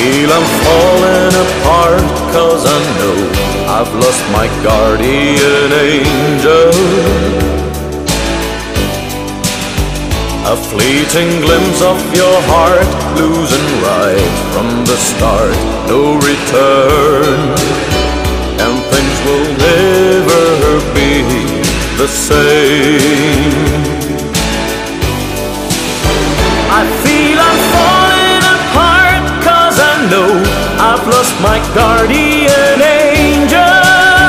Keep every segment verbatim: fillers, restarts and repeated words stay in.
feel I'm falling apart, 'cause I know I've lost my guardian angel. A fleeting glimpse of your heart, losing right from the start, no return, and things will never be the same. I feel I'm falling apart, 'cause I know I've lost my guardian angel.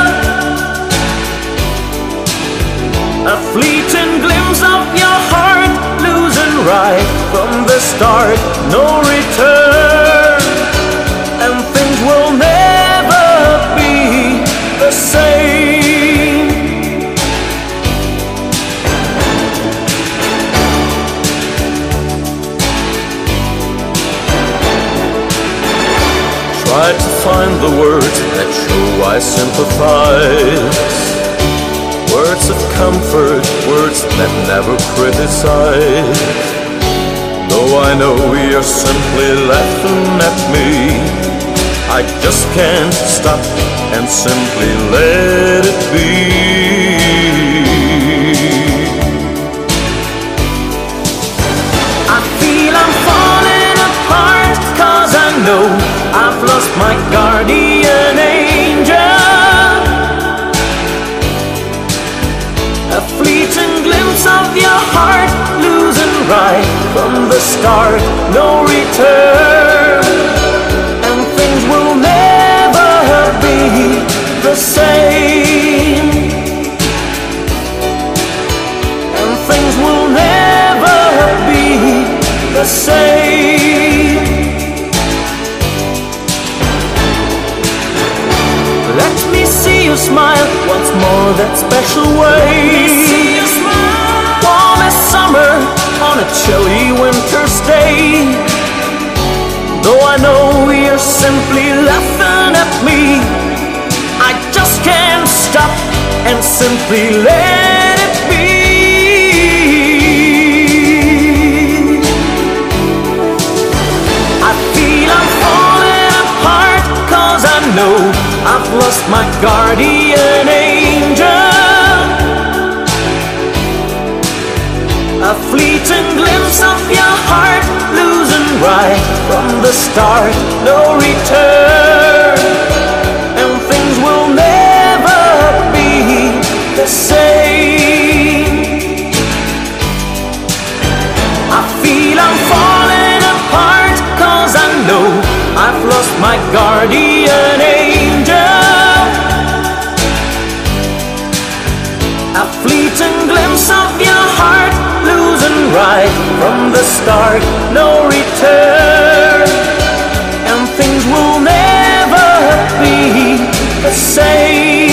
A fleeting glimpse of your heart, losing right from the start, no return, and things will never be the same. Try to find the words that show I sympathize, words of comfort, words that never criticize. Though I know you're simply laughing at me, I just can't stop and simply let it be. I feel I'm falling apart, 'cause I know I've lost my guardian angel. A fleeting glimpse of your heart, losing right from the start, no return, and things will never be the same. And things will never be the same. Let me see you smile once more that special way. Warm as summer on a chilly winter's day. Though I know you're simply laughing at me, I just can't stop and simply let it be. I feel I'm falling apart, 'cause I know I've lost my guardian angel. A fleeting glimpse of your heart, losing right from the start, no return, and things will never be the same. I feel I'm falling apart, 'cause I know I've lost my guardian angel. A fleeting glimpse of your heart, losing right from the start, no return, and things will never be the same.